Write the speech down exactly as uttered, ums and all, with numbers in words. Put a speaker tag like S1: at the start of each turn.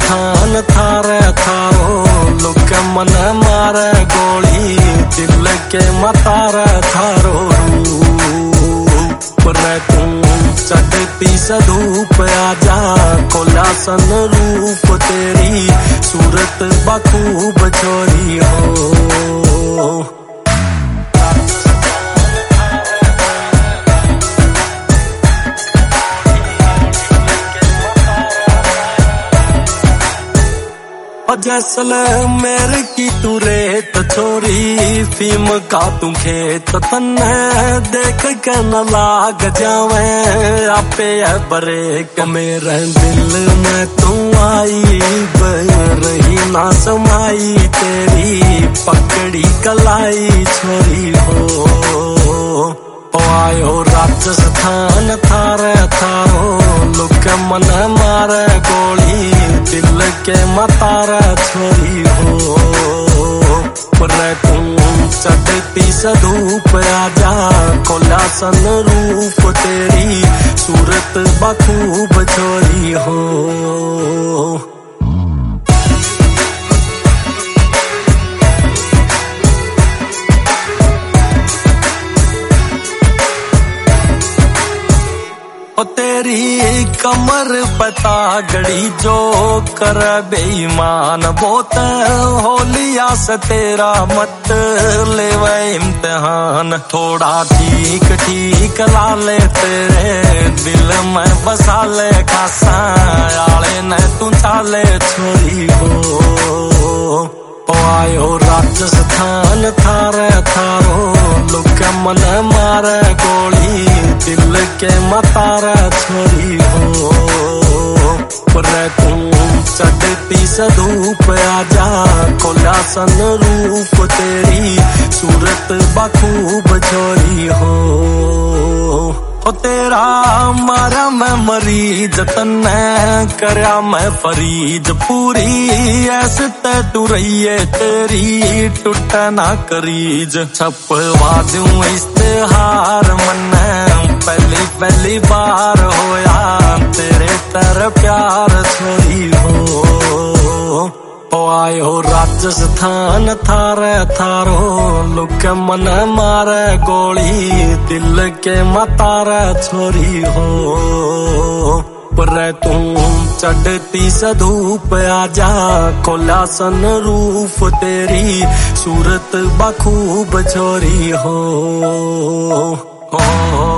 S1: स्थान थारे थारो लुक मन मारे गोली दिल के मतार थारो रे तू चढ़ती सधूप आजा खोला सन रूप तेरी सूरत बखूब छोरी हो। जैसलमेर की तू रेत छोरी फीम का तू खेत तन्ने देख के न लाग जावे आपे बरे मेरे दिल में तू आई रही ना समाई तेरी पकड़ी कलाई छोरी हो। आयो राजस्थान थारे थारो लुक मन मारे गोली दिल के मतार छोरी हो रे तू चढ़ती सधूप आजा खोला सन रूप तेरी सूरत बखूब छोरी हो। ओ तेरी कमर पता गड़ी जो कर बेईमान बोत होलिया से तेरा मत ले इम्तिहान थोड़ा ठीक ठीक ला ले तेरे दिल में बसा ले खासा आले न तू चाले छोरी हो। आयो राजस्थान थारे थारो लुक मन मारे गोली दिल के मतार छोरी हो रे तू चढ़ती सधूप आजा खोला सन रूप तेरी सूरत बखूब छोरी हो। ओ तेरा मारा मैं मरीज तन्ने करया मैं फरीज पूरी ऐसे तू रही तेरी टूट ना करीज छपवा दूं इश्तेहार मन पहली पहली बार होया तेरे तर प्यार छोरी हो। आयो राजस्थान थारे थारो लुक मन मारे गोली दिल के मतार छोरी हो रे तू चढ़ती सधूप आजा खोला सन रूप तेरी सूरत बखूब छोरी हो।